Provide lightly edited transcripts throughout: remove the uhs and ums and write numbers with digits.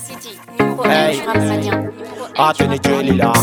City, numéro 1 Hey. du rap malien. Atene Jelila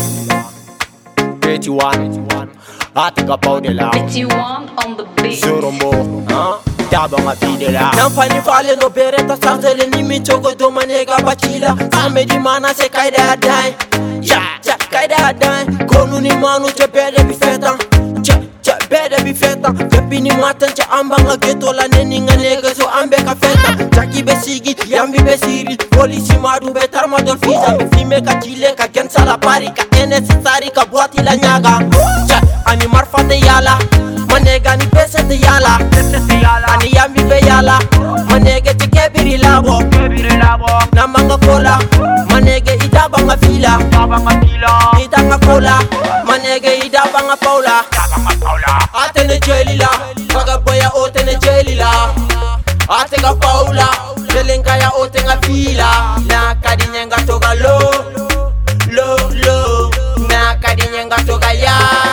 31 Atika Paudela Petit one on the beat. Zorombo Dabanga Fidela Namfani fale no bereta sazele ni mi chogo do manega bachila Amedi mana se kaida adai Ja, kaida adai Konu ni manu te bede bifeta bede bifeta Kepi ni matan che ambanga geto la neninga nega so ambe ka feta Jaki be sigi, yambi be siri Polisi madu be tarma dol fisa Be fime ka chile ka gensa la pari Ka necessari ka buati la nyaga Ani marfa de yala Manega ni pese de yala Ani yambi be yala Manege te kebiri labo Namanga kola Manege idabanga fila Idanga kola Manege idabanga paula Atene Jelila Vagaboya otene Jelila Atega paula Jelenga ya otenga fila Na kadinyenga toga lo Na kadinyenga toga ya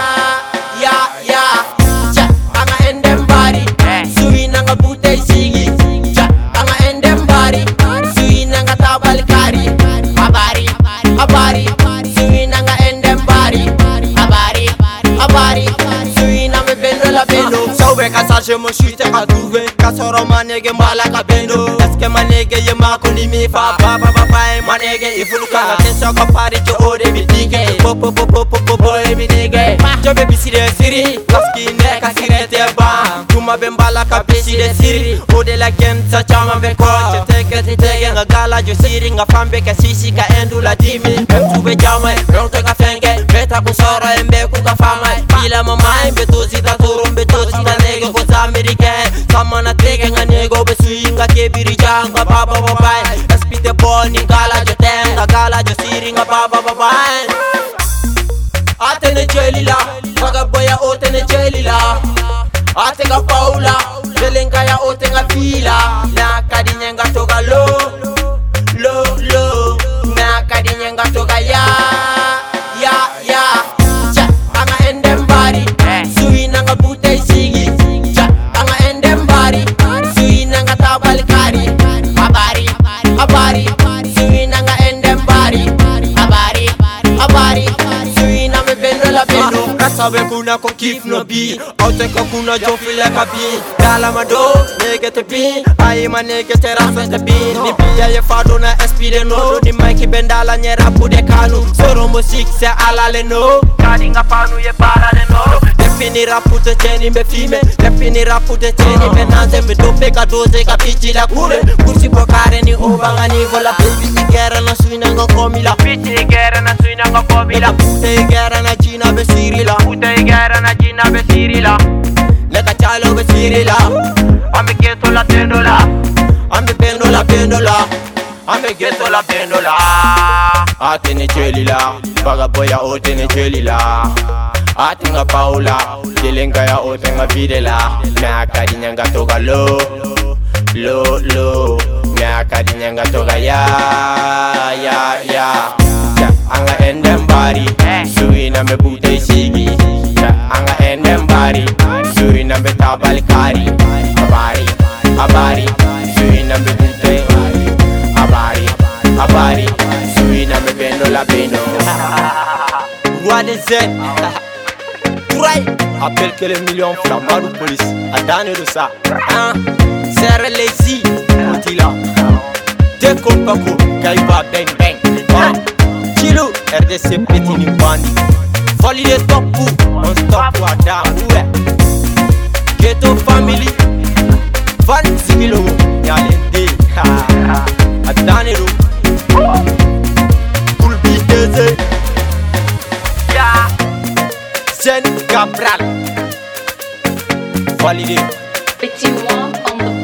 Anga endembari Sui nanga bute sigi Anga endembari Sui nanga tabal kari Abari Sui nanga endembari Abari Sui nanga bendo la bendo Sauve ka sarge mo shite ka duve Ka soro manege mbala ka bendo Eske manege ye mako ni mi fa Baba manege ifuluka Tenso ka pari ke ode mi dike Popo mi nege Jobe bisire siri Laski ne ka sirete ba Tuma bembala ka bisire siri Ode la gensa chama be ko Teke nga gala jo siri Nga fambe ka sisi ka endu la dimi Mtube jama Ronke ka fenge Beta kusoro embe kuka fama Bila mama embe tozita turumbe tozita nege Koza ameriken Samana teke nga nego Besui nga kebiri janga baba babai Espite boni gala jo tenga Gala jo siri nga baba babai Atene Jelila Vagaboya otene Jelila Atega paula Jelenga ya otenga fila Na kadinyenga toga lo Na kadinyenga toga ya Anga endembari Sui nanga bute sigi Anga endembari Sui nanga tabal kari Abari Sui nanga endembari Abari Sui nanga bendo la bendo Kasabe kuna ko kif no bi Aute ko kuna jo file ka bi Dala mado nege te bi Aye ma nege te rasa te bi Ni biya ye fado na espide no Ni maiki bendala nye rapu de kanu Soro musik se alale no Kadi nga panu ye parale no Defini rapu te cheni me fime Defini rapu te cheni me nanze Me dope ka doze ka pichi la kure Kursi pokare ni obanga ni vola Baby igera na suina nga komila Pichi igera na suina nga komila Pute igera na china be sirila Leka chalo be sirila Ame geto la tendola Ame pendola Ame geto la pendola Atene Jelila Vagaboya otene Jelila Atinga paula Jelenga ya otenga videla Na kadinyanga toga lo Na kadinyanga toga ya Anga endembari Sui na me bute sigi Anga endembari Sui na me tabal kari Abari Sui na me bute Abari Sui na me bendo la bendo Roi des Z Touray Appelle que les millions flammadou police A dane de ça Serre les Mutila Deko Pako Kaiba bang Chilo RDC Petit ni bandi Volley de top pour on stop pour Adam ouais Ghetto family 26 kilo Nyalende Adanero Cool BTZ Sen Cabral Volley de Petit one on the